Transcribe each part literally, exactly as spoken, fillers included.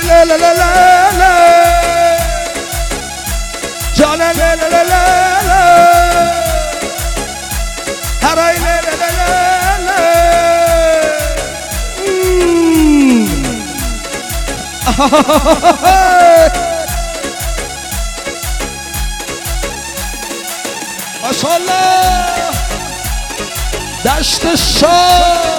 لا لا لا لا لا جان لا لا لا لا لا هرای لا لا لا لا لا ماشاءالله دشت شاه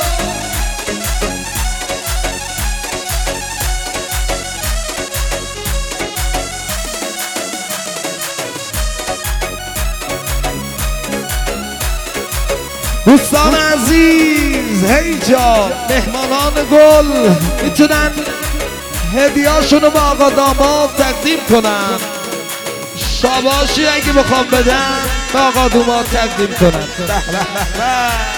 دوستان عزیز هیجا مهمانان گل میتونن هدیهاشونو با آقا داماد تقدیم کنن شاباشی اگه بخوام بدن به آقا داماد تقدیم کنن به به به به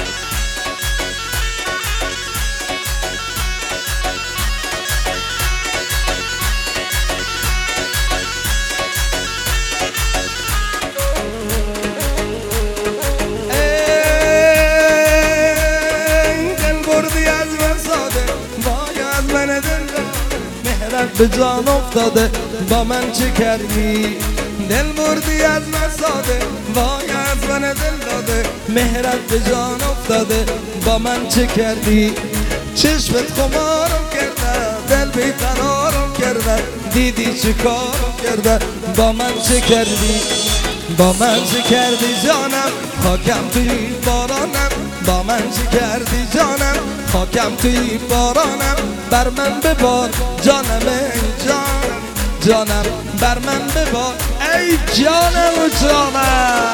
به جان افتاده با من چه کردی دل بردی از من ساده وای از من دل داده مهرت به جان افتاده با من چه کردی چشمت خمارم کرده دل بیقرارم کرده دیدی چه کارم کرده با من چه کردی با من چه کردی جانم خاکم توی بارانم با من چه کردی جانم خاکم توی بارانم بر من ببار جانم ای جانم جانم بر من ببار ای جانم و جانم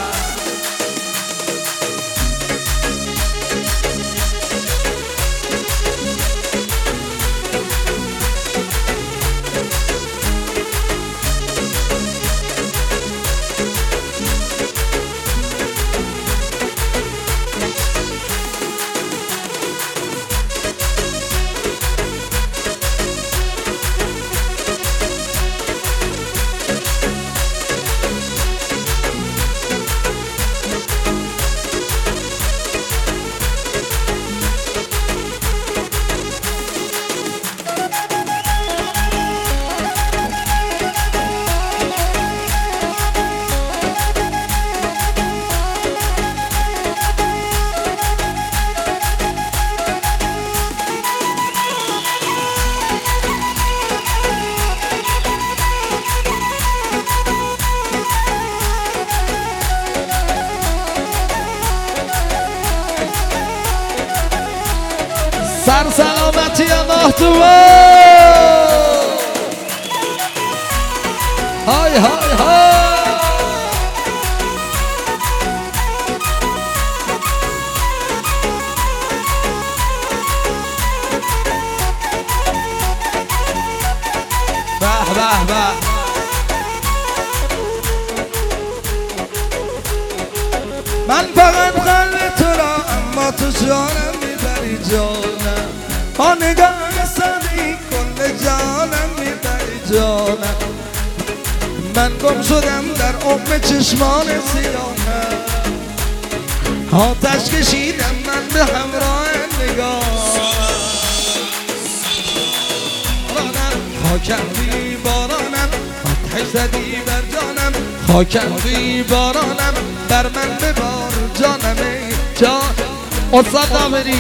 سر سلامتی الله تو های های های به به به من فقط قلب تو را اما تو جانم میبری جانم ها نگاه سادی کل جانم میبری جانم من گم شدم در عمق چشمان سیاهم آتش کشیدم من به همراه نگاه خاکم توی بارانم آتش زدی بر جانم خاکم توی بارانم بر من ببار جانم ای جان استاد دامری